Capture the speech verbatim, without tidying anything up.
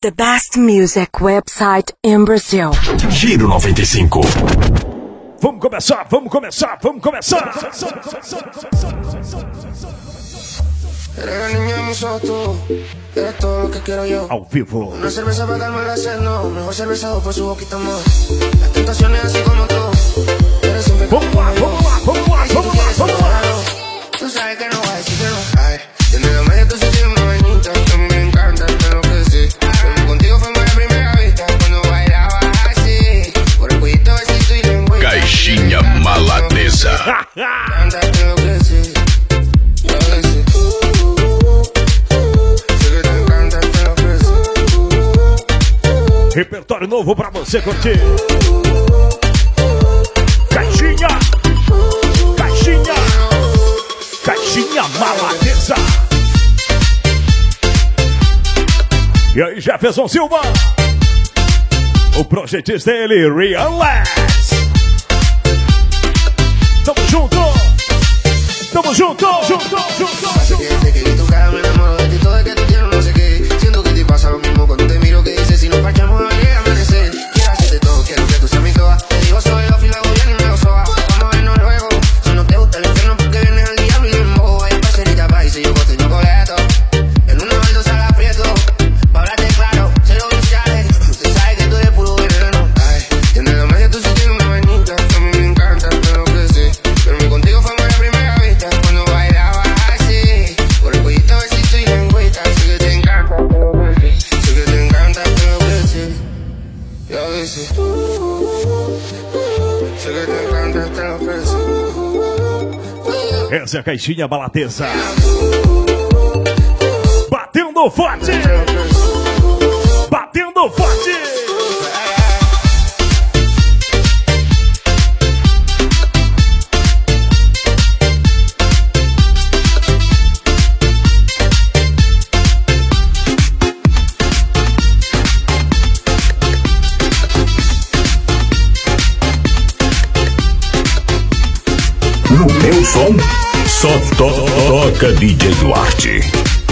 The best music website in Brazil. Giro noventa e cinco. Vamos começar, vamos começar, vamos começar. Eres la niña de mis ojos, tú eres todo lo que quiero yo. Ao vivo. Una cerveza para calmar la sed, no. Mejor cervezado por su boquita más. Las tentaciones así como tú. Eres siempre como Vamos lá, vamos lá, vamos lá, vamos lá, vamos lá. Tú sabes que no voy a decir que no. Ay, tiene la media, tú sí tienes una vainita. A mí me encanta, pero que sí. Pero contigo fue la primera vista. Cuando bailaba así. Por el cuidito, besito y lengüita. Caixinha Maladeza. Canta, pero que sí. Yo que sí. Repertório novo pra você curtir. Caixinha, caixinha, caixinha Maladeza. E aí, Jefferson Silva, o projetista dele, Rian Lex. Tamo junto, tamo junto, junto, junto. Pasa que desde que vi tu cara me enamoro de ti, todo es que tú tienes no sé qué. Siento que te pasa lo mismo cuando te miro, que dices si nos parchamos no llega a amanecer. Quiero hacerte todo, quiero que tú seas mi toa. Te digo soy off y luego viene y me lo soba. Vamos a vernos luego, si no te gusta el infierno porque vienes al diablo y le embobo. Vaya parcerita pa' y si yo costo y chocolate. En una baldosa la aprieto, pa' hablarte claro, cero brillales. Tú sabes que tú eres puro veneno. Ay, tienes la media, tú sí tienes una vainita. A mí me encanta, pero que sí. Pero mi contigo fue la primera vista. Cuando bailaba así, por el cuellito, besito y lengüita. Sé que te encanta, pero que sí. Sé que te encanta, pero que sí. Ya que sí. Sé que te encanta, pero que sí. Essa é a Caixinha Maladeza. Batendo forte, batendo forte. No meu som, só to toca D J Duarte.